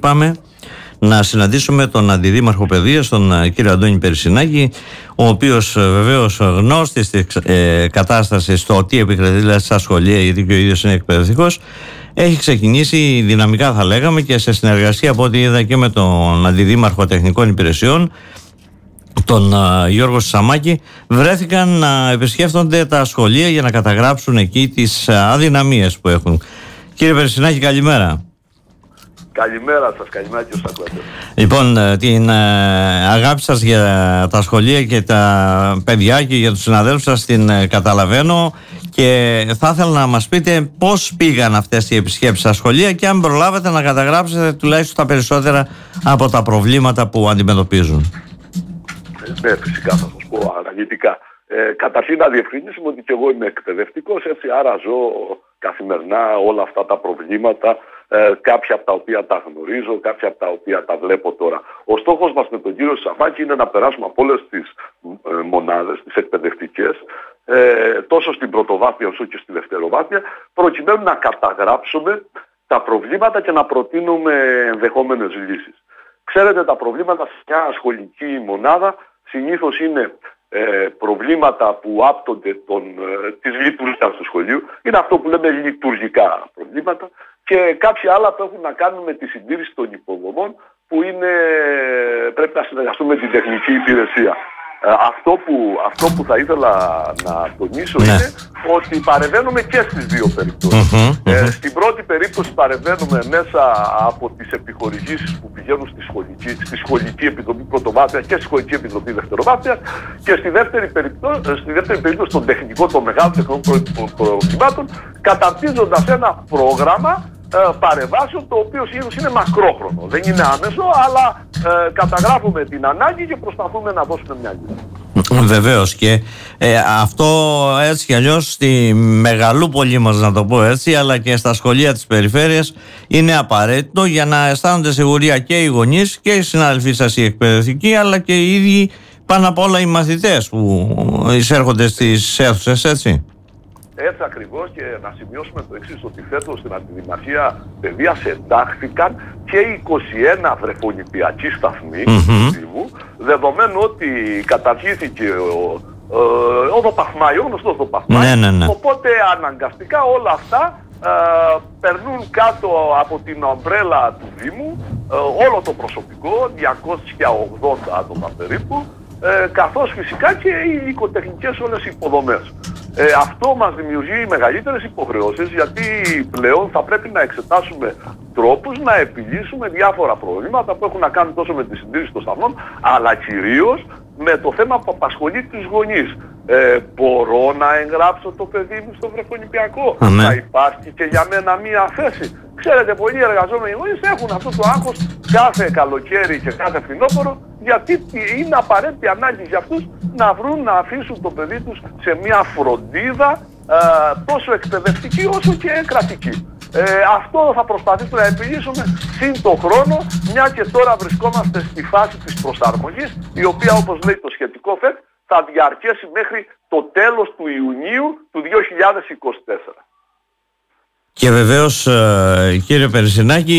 πάμε να συναντήσουμε τον Αντιδήμαρχο Παιδείας, τον κύριο Αντώνη Περισσινάκη, ο οποίος βεβαίως γνώστης της κατάστασης στο τι επικρατεί δηλαδή στα σχολεία, γιατί και ο ίδιος είναι εκπαιδευτικός, έχει ξεκινήσει δυναμικά, θα λέγαμε, και σε συνεργασία από ό,τι είδα και με τον Αντιδήμαρχο Τεχνικών Υπηρεσιών, τον Γιώργο Σαμάκη, βρέθηκαν να επισκέφτονται τα σχολεία για να καταγράψουν εκεί τις αδυναμίες που έχουν. Κύριε Περισσινάκη, καλημέρα. Καλημέρα σας, καλημέρα και στους ακροατές. Λοιπόν, την αγάπη σας για τα σχολεία και τα παιδιά και για τους συναδέλφους σας την καταλαβαίνω, και θα ήθελα να μας πείτε πώς πήγαν αυτές οι επισκέψεις στα σχολεία και αν προλάβετε να καταγράψετε τουλάχιστον τα περισσότερα από τα προβλήματα που αντιμετωπίζουν. Ναι, φυσικά θα σας πω αναλυτικά. Καταρχήν να διευκρινίσουμε ότι και εγώ είμαι εκπαιδευτικός, έτσι, άρα ζω καθημερινά όλα αυτά τα προβλήματα, κάποια από τα οποία τα γνωρίζω, κάποια από τα οποία τα βλέπω τώρα. Ο στόχος μας με τον κύριο Σαμάκη είναι να περάσουμε από όλες τις μονάδες, τις εκπαιδευτικές, τόσο στην πρωτοβάθμια όσο και στη δευτεροβάθμια, προκειμένου να καταγράψουμε τα προβλήματα και να προτείνουμε ενδεχόμενες λύσεις. Ξέρετε, τα προβλήματα σε μια σχολική μονάδα συνήθως είναι προβλήματα που άπτονται της λειτουργίας του σχολείου, είναι αυτό που λέμε λειτουργικά προβλήματα, και κάποια άλλα που έχουν να κάνουν με τη συντήρηση των υποδομών, που πρέπει να συνεργαστούμε με την τεχνική υπηρεσία. Αυτό που θα ήθελα να τονίσω είναι ότι παρεμβαίνουμε και στις δύο περιπτώσεις. Στην πρώτη περίπτωση παρεμβαίνουμε μέσα από τις επιχορηγήσεις που πηγαίνουν στη σχολική επιτροπή πρωτοβάθμια και στη σχολική επιτροπή δευτεροβάθμια, και στη δεύτερη περίπτωση των τεχνικών, των μεγάλων τεχνικών προβλημάτων, καταρτίζοντας ένα πρόγραμμα παρεμβάσεων, το οποίο συνήθως είναι μακρόχρονο. Δεν είναι άμεσο, αλλά καταγράφουμε την ανάγκη και προσπαθούμε να δώσουμε μια λύση. Βεβαίως, και αυτό έτσι κι αλλιώς στη μεγαλούπολη μας, να το πω έτσι, αλλά και στα σχολεία της περιφέρειας είναι απαραίτητο για να αισθάνονται σιγουριά και οι γονείς και οι συνάδελφοί σας οι εκπαιδευτικοί, αλλά και οι ίδιοι πάνω απ' όλα οι μαθητές που εισέρχονται στις αίθουσες, έτσι. Έτσι ακριβώς, και να σημειώσουμε το εξής, ότι φέτος στην Αντιδημαρχία Παιδείας εντάχθηκαν και 21 βρεφονιπιακοί σταθμοί του Δήμου, δεδομένου ότι καταργήθηκε ο οδοπαθμάι, ο γνωστός οδοπαθμάι, οπότε αναγκαστικά όλα αυτά περνούν κάτω από την ομπρέλα του Δήμου, όλο το προσωπικό, 280 άτομα περίπου, καθώς φυσικά και οι υλικοτεχνικές όλες οι υποδομές. Αυτό μας δημιουργεί μεγαλύτερες υποχρεώσεις, γιατί πλέον θα πρέπει να εξετάσουμε τρόπους να επιλύσουμε διάφορα προβλήματα που έχουν να κάνουν τόσο με τη συντήρηση των σταθμών, αλλά κυρίως με το θέμα που απασχολεί τους γονείς. Μπορώ να εγγράψω το παιδί μου στο βρεφονιπιακό? Θα υπάρχει και για μένα μία θέση? Ξέρετε, πολλοί εργαζόμενοι γονείς έχουν αυτό το άγχος κάθε καλοκαίρι και κάθε φθινόπωρο, γιατί είναι απαραίτητη ανάγκη για αυτούς να αφήσουν το παιδί τους σε μια φροντίδα τόσο εκπαιδευτική όσο και κρατική. Αυτό θα προσπαθήσουμε να επιλύσουμε συν το χρόνο, μια και τώρα βρισκόμαστε στη φάση της προσαρμογής, η οποία, όπως λέει το σχετικό ΦΕΚ, θα διαρκέσει μέχρι το τέλος του Ιουνίου του 2024. Και βεβαίως, κύριε Περισσινάκη,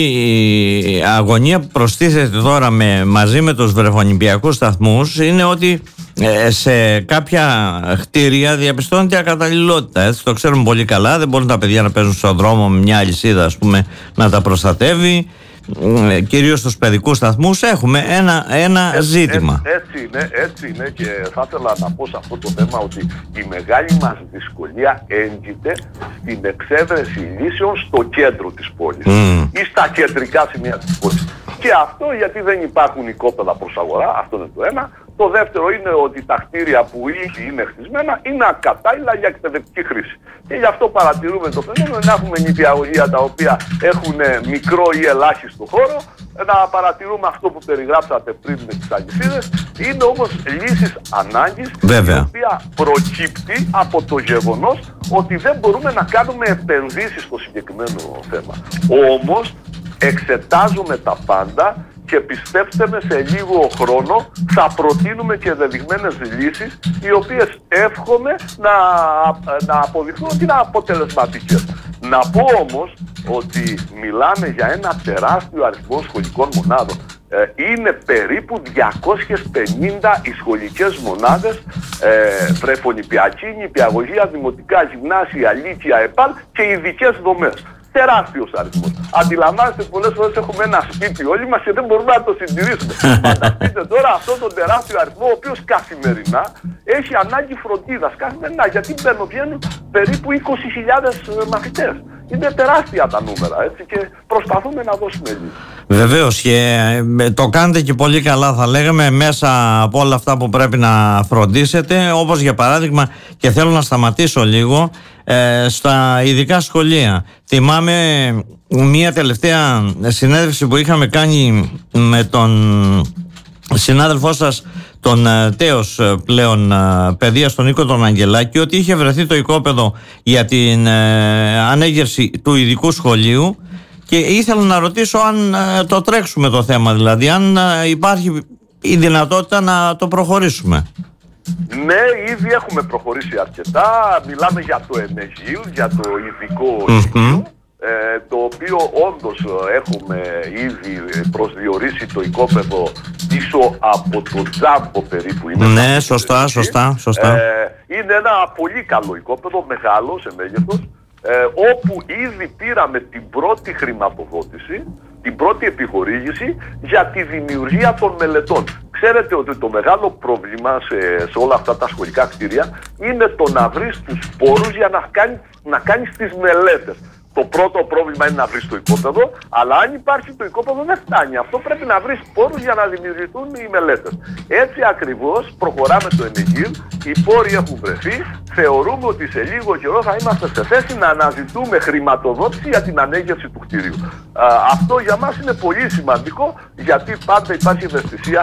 η αγωνία που προστίθεται τώρα μαζί με τους βρεφονιπιακούς σταθμούς είναι ότι σε κάποια κτίρια διαπιστώνεται ακαταλληλότητα. Έτσι, το ξέρουμε πολύ καλά. Δεν μπορούν τα παιδιά να παίζουν στον δρόμο με μια αλυσίδα, ας πούμε, να τα προστατεύει. Κυρίως στους παιδικούς σταθμούς έχουμε ένα ζήτημα. Έτσι είναι, και θα ήθελα να πω σε αυτό το θέμα ότι η μεγάλη μας δυσκολία έγκυται στην εξέβρεση λύσεων στο κέντρο της πόλης ή στα κεντρικά σημεία της πόλης. Και αυτό γιατί δεν υπάρχουν οικόπεδα προς αγορά, αυτό είναι το ένα. Το δεύτερο είναι ότι τα κτίρια που ήδη είναι χτισμένα είναι ακατάλληλα για εκπαιδευτική χρήση. Και γι' αυτό παρατηρούμε το φαινόμενο να έχουμε νηπιαγωγεία τα οποία έχουν μικρό ή ελάχιστο χώρο, να παρατηρούμε αυτό που περιγράψατε πριν με τις αλυσίδες. Είναι όμως λύσεις ανάγκης, η οποία προκύπτει από το γεγονός ότι δεν μπορούμε να κάνουμε επενδύσεις στο συγκεκριμένο θέμα. Όμως εξετάζουμε τα πάντα και πιστέψτε με, σε λίγο χρόνο θα προτείνουμε και δεδειγμένες λύσεις, οι οποίες εύχομαι να αποδειχθούν ότι είναι αποτελεσματικές. Να πω όμως ότι μιλάμε για ένα τεράστιο αριθμό σχολικών μονάδων. Είναι περίπου 250 οι σχολικές μονάδες, πρεφωνηπιακή, νηπιαγωγεία, δημοτικά, γυμνάσια, λύκεια, ΕΠΑΛ και ειδικές δομές. Τεράστιος αριθμός. Αντιλαμβάνεστε, πολλές φορές έχουμε ένα σπίτι όλοι μας και δεν μπορούμε να το συντηρήσουμε. Φανταστείτε τώρα αυτόν τον τεράστιο αριθμό, ο οποίος καθημερινά έχει ανάγκη φροντίδας. Καθημερινά, γιατί βγαίνουν περίπου 20.000 μαθητές. Είναι τεράστια τα νούμερα, έτσι, και προσπαθούμε να δώσουμε λύση. Βεβαίως, και το κάνετε και πολύ καλά, θα λέγαμε, μέσα από όλα αυτά που πρέπει να φροντίσετε, όπως για παράδειγμα, και θέλω να σταματήσω λίγο, στα ειδικά σχολεία. Θυμάμαι μια τελευταία συνέντευξη που είχαμε κάνει με τον συνάδελφό σας, τον τέος πλέον παιδείας, τον Νίκο τον Αγγελάκη, ότι είχε βρεθεί το οικόπεδο για την ανέγερση του ειδικού σχολείου, και ήθελα να ρωτήσω αν το τρέξουμε το θέμα, δηλαδή αν υπάρχει η δυνατότητα να το προχωρήσουμε. Ναι, ήδη έχουμε προχωρήσει αρκετά. Μιλάμε για το ΕΝΕΓΙΛ, για το ειδικό σχολείο, το οποίο όντως έχουμε ήδη προσδιορίσει το οικόπεδο πίσω από το Τζάμπο περίπου. Ναι, σωστά. Είναι ένα πολύ καλό οικόπεδο, μεγάλο σε μέγεθος, όπου ήδη πήραμε την πρώτη χρηματοδότηση, την πρώτη επιχορήγηση για τη δημιουργία των μελετών. Ξέρετε ότι το μεγάλο πρόβλημα σε όλα αυτά τα σχολικά κτίρια είναι το να βρεις τους πόρους για να κάνεις τις μελέτες. Το πρώτο πρόβλημα είναι να βρεις το οικόπεδο, αλλά αν υπάρχει το οικόπεδο δεν φτάνει. Αυτό πρέπει να βρεις πόρους για να δημιουργηθούν οι μελέτες. Έτσι ακριβώς προχωράμε το ΕΝΕΓΙΛ, οι πόροι έχουν βρεθεί, θεωρούμε ότι σε λίγο καιρό θα είμαστε σε θέση να αναζητούμε χρηματοδότηση για την ανέγερση του κτίριου. Αυτό για μας είναι πολύ σημαντικό, γιατί πάντα υπάρχει ευαισθησία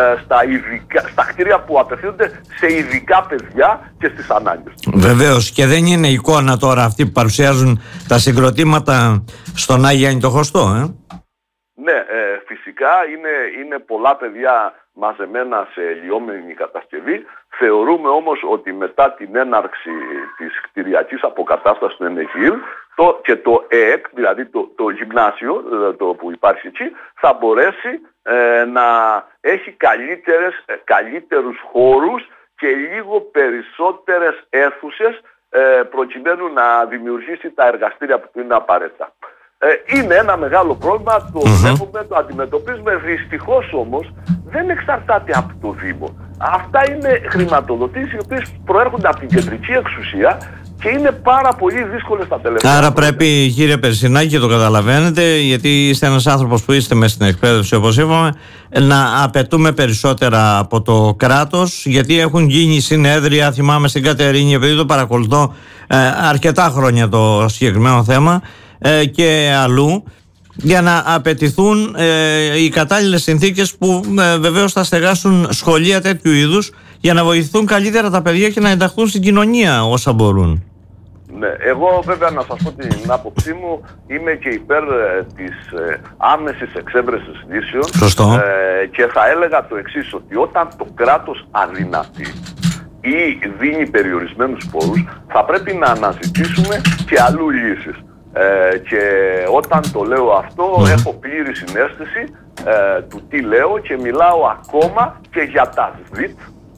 στα κτίρια που απευθύνονται σε ειδικά παιδιά και στις ανάγκες. Βεβαίως, και δεν είναι εικόνα τώρα αυτή που παρουσιάζουν τα συγκροτήματα στον Άγιο Ανιτοχωστό, Ναι, φυσικά είναι πολλά παιδιά μαζεμένα σε λιώμενη κατασκευή. Θεωρούμε όμως ότι μετά την έναρξη της κτηριακής αποκατάστασης του ΕΝΕΓΙΛ και το ΕΕΚ, δηλαδή το γυμνάσιο το που υπάρχει εκεί, θα μπορέσει να έχει καλύτερους χώρους και λίγο περισσότερες αίθουσες, προκειμένου να δημιουργήσει τα εργαστήρια που είναι απαραίτητα. Είναι ένα μεγάλο πρόβλημα, το βλέπουμε, το αντιμετωπίζουμε. Δυστυχώς όμως δεν εξαρτάται από το Δήμο. Αυτά είναι χρηματοδοτήσεις οι οποίες προέρχονται από την κεντρική εξουσία και είναι πάρα πολύ δύσκολες τα τελευταία. Άρα πρέπει, κύριε Περσινάκη, και το καταλαβαίνετε, γιατί είστε ένας άνθρωπος που είστε μέσα στην εκπαίδευση, όπως είπαμε, να απαιτούμε περισσότερα από το κράτος, γιατί έχουν γίνει συνέδρια, θυμάμαι στην Κατερίνη, επειδή το παρακολουθώ αρκετά χρόνια το συγκεκριμένο θέμα, και αλλού, για να απαιτηθούν οι κατάλληλες συνθήκες που βεβαίως θα στεγάσουν σχολεία τέτοιου είδους, για να βοηθηθούν καλύτερα τα παιδιά και να ενταχθούν στην κοινωνία όσα μπορούν. Ναι, εγώ βέβαια να σας πω την άποψή μου, είμαι και υπέρ της άμεσης εξέβρεσης λύσεων. Σωστό. Και θα έλεγα το εξής, ότι όταν το κράτος αδυνατεί ή δίνει περιορισμένους πόρους, θα πρέπει να αναζητήσουμε και αλλού λύσεις. Και όταν το λέω αυτό, έχω πλήρη συναίσθηση του τι λέω και μιλάω ακόμα και για τα ΣΔΙΤ,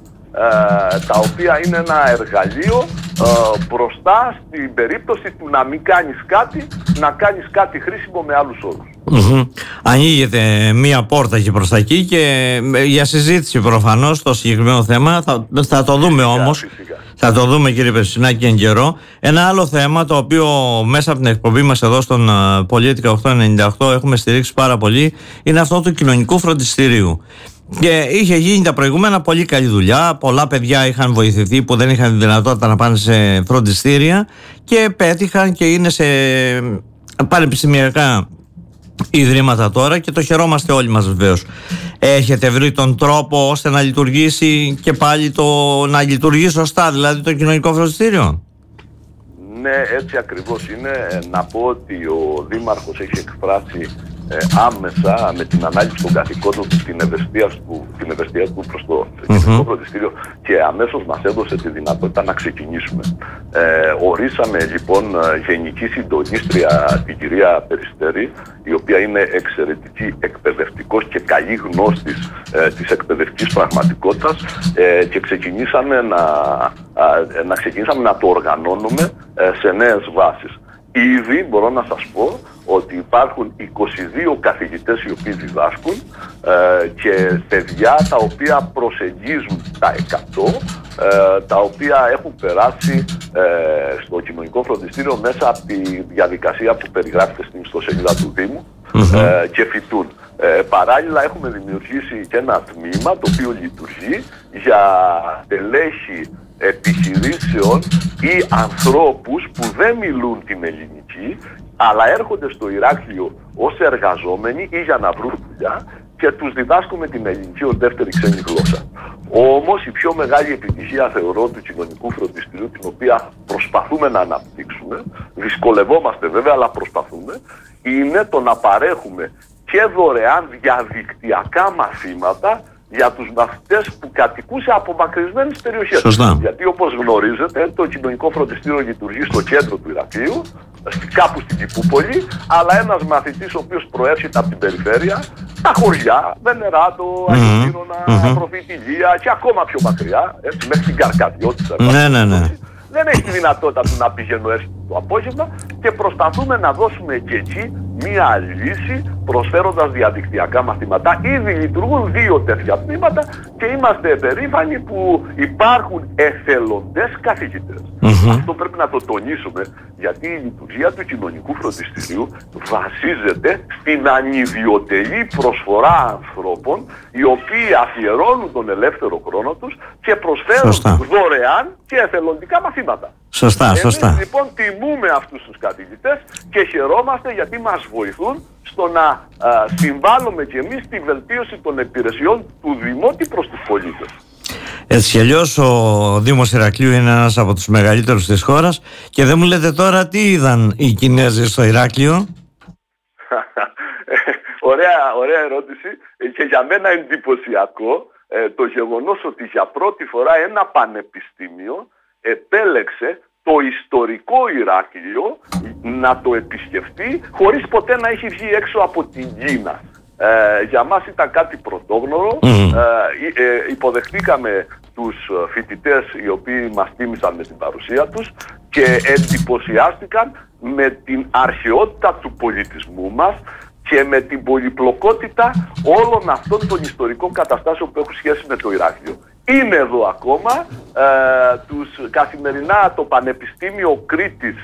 τα οποία είναι ένα εργαλείο μπροστά στην περίπτωση του να μην κάνεις κάτι, να κάνεις κάτι χρήσιμο με άλλους όρους. Ανοίγεται μία πόρτα και προς τα εκεί, και για συζήτηση προφανώς το συγκεκριμένο θέμα θα το δούμε όμως. Φυσικά. Θα το δούμε, κύριε Περσινάκη, εν καιρό. Ένα άλλο θέμα, το οποίο μέσα από την εκπομπή μας εδώ στον Πολίτικα 898 έχουμε στηρίξει πάρα πολύ, είναι αυτό του κοινωνικού φροντιστηρίου. Και είχε γίνει τα προηγούμενα πολύ καλή δουλειά. Πολλά παιδιά είχαν βοηθηθεί που δεν είχαν τη δυνατότητα να πάνε σε φροντιστήρια και πέτυχαν και είναι σε πανεπιστημιακά ιδρύματα τώρα, και το χαιρόμαστε όλοι μας βεβαίως. Έχετε βρει τον τρόπο ώστε να λειτουργήσει και πάλι να λειτουργεί σωστά, δηλαδή το κοινωνικό φροντιστήριο? Ναι, έτσι ακριβώς είναι. Να πω ότι ο Δήμαρχος έχει εκφράσει άμεσα με την ανάληψη των καθηκόντων του, την ευαισθησία του προς το κοινωνικό φροντιστήριο, και αμέσως μας έδωσε τη δυνατότητα να ξεκινήσουμε. Ορίσαμε λοιπόν γενική συντονίστρια την κυρία Περιστέρη, η οποία είναι εξαιρετική εκπαιδευτικός και καλή γνώστης της εκπαιδευτικής πραγματικότητας, και ξεκινήσαμε να το οργανώνουμε σε νέες βάσεις. Ήδη μπορώ να σας πω ότι υπάρχουν 22 καθηγητές οι οποίοι διδάσκουν, και παιδιά τα οποία προσεγγίζουν τα 100, τα οποία έχουν περάσει στο κοινωνικό φροντιστήριο μέσα από τη διαδικασία που περιγράφεται στην ιστοσελίδα του Δήμου, και φοιτούν. Παράλληλα έχουμε δημιουργήσει και ένα τμήμα το οποίο λειτουργεί για τελέχη επιχειρήσεων ή ανθρώπους που δεν μιλούν την ελληνική, αλλά έρχονται στο Ηράκλειο ως εργαζόμενοι ή για να βρουν δουλειά, και τους διδάσκουμε την ελληνική ως δεύτερη ξένη γλώσσα. Όμως η πιο μεγάλη επιτυχία, θεωρώ, του κοινωνικού φροντιστηρίου, την οποία προσπαθούμε να αναπτύξουμε, δυσκολευόμαστε βέβαια, αλλά προσπαθούμε, είναι το να παρέχουμε και δωρεάν διαδικτυακά μαθήματα για τους μαθητές που κατοικούν σε απομακρυσμένες περιοχές. Σωστά. Γιατί όπως γνωρίζετε, το κοινωνικό φροντιστήριο λειτουργεί στο κέντρο του Ηρακλείου, κάπου στην Κυπούπολη, αλλά ένας μαθητής ο οποίος προέρχεται από την περιφέρεια, τα χωριά, Βενεράτο, Αγιοτήρωνα, Προφητηλία και ακόμα πιο μακριά, έτσι, μέχρι την Καρκαδιώτησα. Δεν έχει τη δυνατότητα του να πηγαίνω έρθει το απόγευμα, και προσπαθούμε να δώσουμε και εκεί μία λύση προσφέροντας διαδικτυακά μαθήματα. Ήδη λειτουργούν 2 τέτοια τμήματα και είμαστε περήφανοι που υπάρχουν εθελοντές καθηγητές. Αυτό πρέπει να το τονίσουμε, γιατί η λειτουργία του κοινωνικού φροντιστηρίου βασίζεται στην ανιδιοτελή προσφορά ανθρώπων, οι οποίοι αφιερώνουν τον ελεύθερο χρόνο τους και προσφέρουν δωρεάν και εθελοντικά μαθήματα. Εμείς λοιπόν τιμούμε αυτούς τους καθηγητές και χαιρόμαστε, γιατί μας βοηθούν στο να συμβάλλουμε και εμείς στη βελτίωση των υπηρεσιών του Δημότη προς τους πολίτες. Έτσι κι αλλιώς ο Δήμος Ηρακλείου είναι ένας από τους μεγαλύτερους της χώρας, και δεν μου λέτε τώρα τι είδαν οι Κινέζοι στο Ηράκλειο. Ωραία ερώτηση, και για μένα εντυπωσιακό το γεγονός ότι για πρώτη φορά ένα πανεπιστήμιο επέλεξε το ιστορικό Ηράκλειο να το επισκεφτεί χωρίς ποτέ να έχει βγει έξω από την Κίνα. Για μας ήταν κάτι πρωτόγνωρο. Υποδεχτήκαμε τους φοιτητές οι οποίοι μας τίμησαν με την παρουσία τους και εντυπωσιάστηκαν με την αρχαιότητα του πολιτισμού μας και με την πολυπλοκότητα όλων αυτών των ιστορικών καταστάσεων που έχουν σχέση με το Ηράκλειο. Είναι εδώ ακόμα, καθημερινά το Πανεπιστήμιο Κρήτης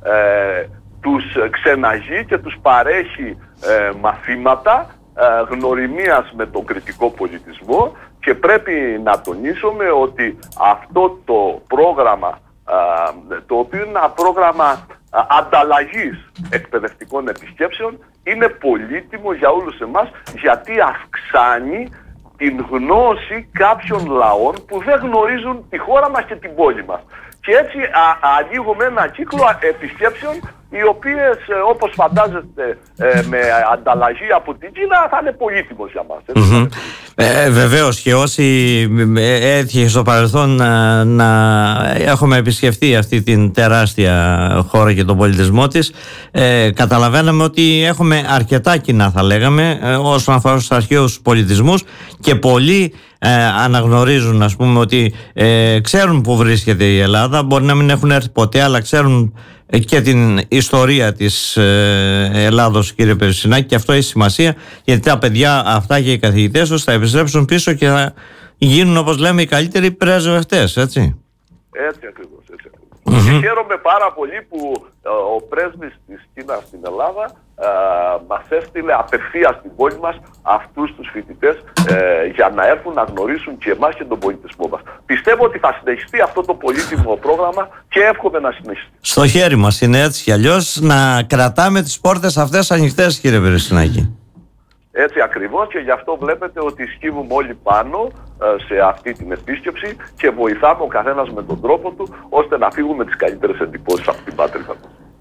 τους ξεναγεί και τους παρέχει μαθήματα γνωριμίας με τον κρητικό πολιτισμό, και πρέπει να τονίσουμε ότι αυτό το πρόγραμμα, το οποίο είναι ένα πρόγραμμα ανταλλαγής εκπαιδευτικών επισκέψεων, είναι πολύτιμο για όλους εμάς, γιατί αυξάνει την γνώση κάποιων λαών που δεν γνωρίζουν τη χώρα μας και την πόλη μας. Και έτσι ανοίγουμε ένα κύκλο επισκέψεων, οι οποίες, όπως φαντάζεστε, με ανταλλαγή από την Κίνα, θα είναι πολύτιμος για μας. Βεβαίως, και όσοι έτυχε στο παρελθόν να έχουμε επισκεφτεί αυτή την τεράστια χώρα και τον πολιτισμό της, καταλαβαίναμε ότι έχουμε αρκετά κοινά, θα λέγαμε, όσον αφορά στους αρχαίους πολιτισμούς, και πολλοί αναγνωρίζουν, ας πούμε, ότι ξέρουν που βρίσκεται η Ελλάδα, μπορεί να μην έχουν έρθει ποτέ, αλλά ξέρουν και την ιστορία της Ελλάδος, κύριε Περσινάκη, και αυτό έχει σημασία, γιατί τα παιδιά αυτά και οι καθηγητές τους θα επιστρέψουν πίσω και θα γίνουν, όπως λέμε, οι καλύτεροι πρεσβευτές, έτσι. Έτσι ακριβώς. Και χαίρομαι πάρα πολύ που ο πρέσβης της Κίνας στην Ελλάδα μας έστειλε απευθείας στην πόλη μας αυτούς τους φοιτητές για να έρθουν να γνωρίσουν και εμάς και τον πολιτισμό μας. Πιστεύω ότι θα συνεχιστεί αυτό το πολύτιμο πρόγραμμα και εύχομαι να συνεχιστεί. Στο χέρι μας είναι, έτσι κι αλλιώς, να κρατάμε τις πόρτες αυτές ανοιχτές, κύριε Περσινάκη. Έτσι ακριβώς, και γι' αυτό βλέπετε ότι σκύβουμε όλοι πάνω σε αυτή την επίσκεψη και βοηθάμε ο καθένας με τον τρόπο του, ώστε να φύγουμε τις καλύτερες εντυπώσεις από την πατρίδα του.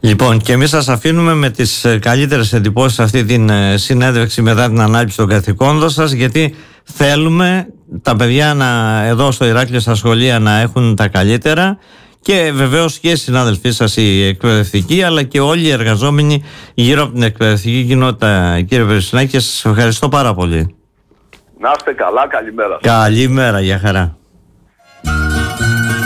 Λοιπόν, και εμείς σας αφήνουμε με τις καλύτερες εντυπώσεις αυτή την συνέντευξη μετά την ανάληψη των καθηκόντων σας, γιατί θέλουμε τα παιδιά εδώ στο Ηράκλειο στα σχολεία να έχουν τα καλύτερα, και βεβαίως και οι συνάδελφοί σας οι εκπαιδευτικοί, αλλά και όλοι οι εργαζόμενοι γύρω από την εκπαιδευτική κοινότητα. Κύριε Περσινάκη, και σας ευχαριστώ πάρα πολύ. Να είστε καλά, καλημέρα. Καλημέρα, για χαρά.